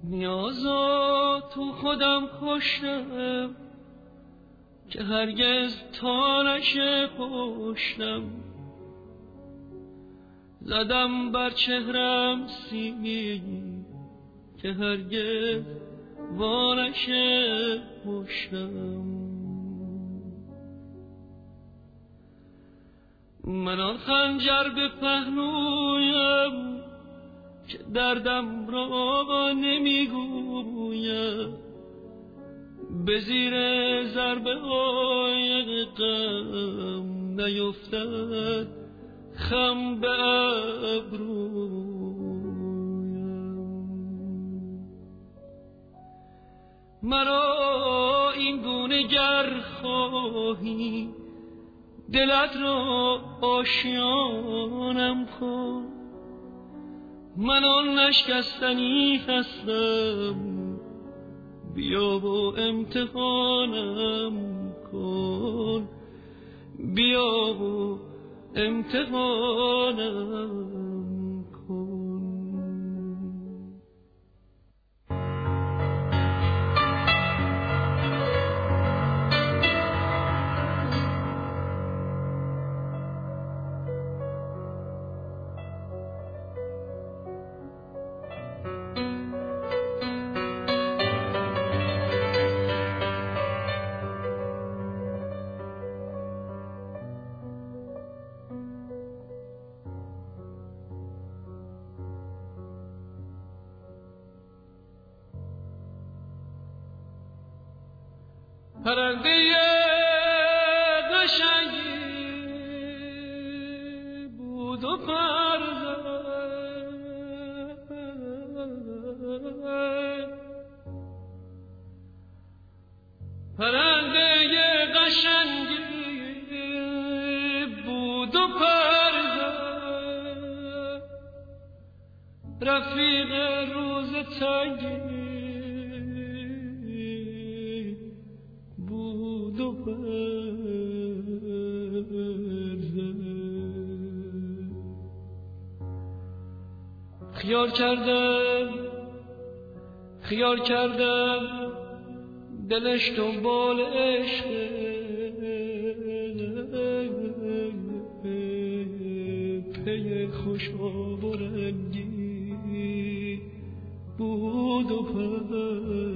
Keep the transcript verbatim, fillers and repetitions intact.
نیازا تو خودم کشتم که هرگز تا نشه پشتم، زدم بر چهرم سیمی که هرگز وا نشه پشتم. من آن خنجر به پهلویم که دردم را نمیگویم، به زیر ضربه های غم نیفتد خم به ابرویم. مرا این گونه گر خواهی دلت را آشیانم کن، من آن نشکستنی هستم، بیا و امتحانم کن، بیا و امتحانم کن. پرنده قشنگی بود و پر زد، پرنده قشنگی بود و پر زد، رفیق روز تنگی خیال کردم خیال کردم دلش دنبال عشق، پی خوشاب و رنگی بود و پر